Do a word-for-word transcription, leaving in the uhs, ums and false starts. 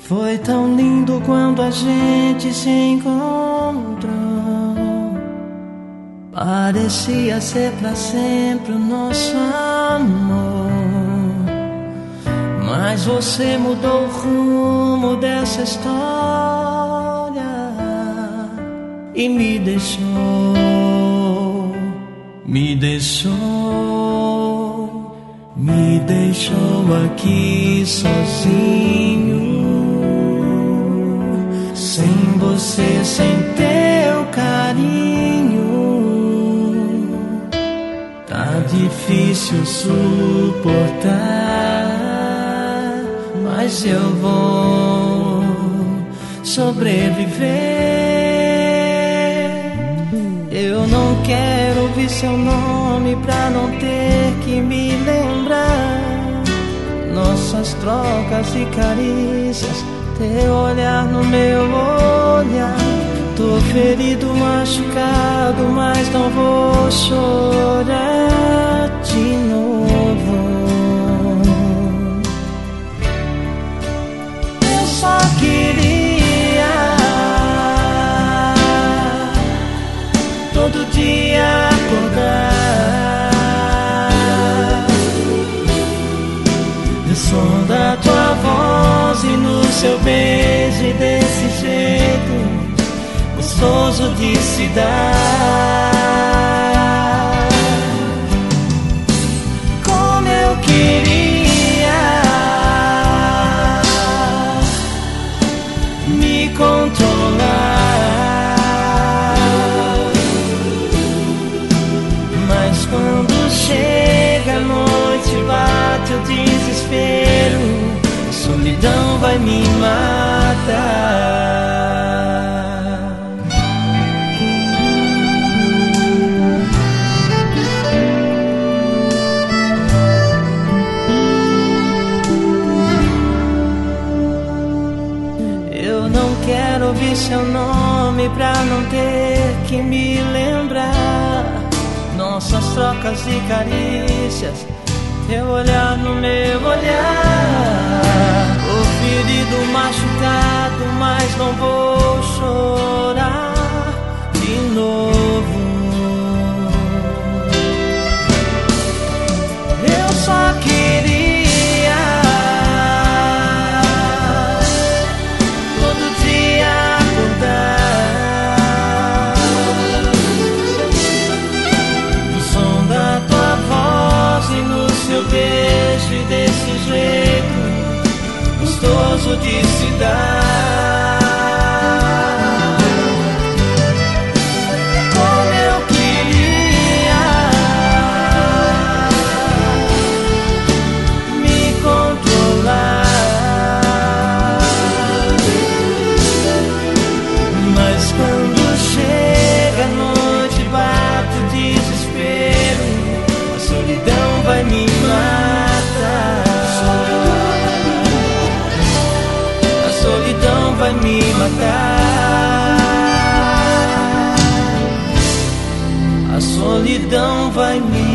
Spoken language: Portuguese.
Foi tão lindo quando a gente se encontrou. Parecia ser pra sempre o nosso amor. Mas você mudou o rumo dessa história e me deixou, me deixou, me deixou aqui sozinho, sem você, sem teu carinho. Tá difícil suportar, mas eu vou sobreviver. Eu não quero ouvir seu nome pra não ter que me lembrar. Nossas trocas de carícias, teu olhar no meu olhar. Tô ferido, machucado, mas não vou chorar de novo. Eu só queria todo dia acordar no som da tua voz e no seu beijo, e desse jeito gostoso de se dar. Como eu queria me controlar, mas quando chega a noite bate o desespero, a solidão vai me matar. Quero ouvir seu nome pra não ter que me lembrar. Nossas trocas de carícias, teu olhar no meu olhar. O ferido, machucado, mas não vou chorar de novo. Eu só queria beijo, e desse jeito gostoso de se dar. Como eu queria me controlar, mas quando chega a noite bate o desespero, a solidão vai me vai me matar. A solidão vai me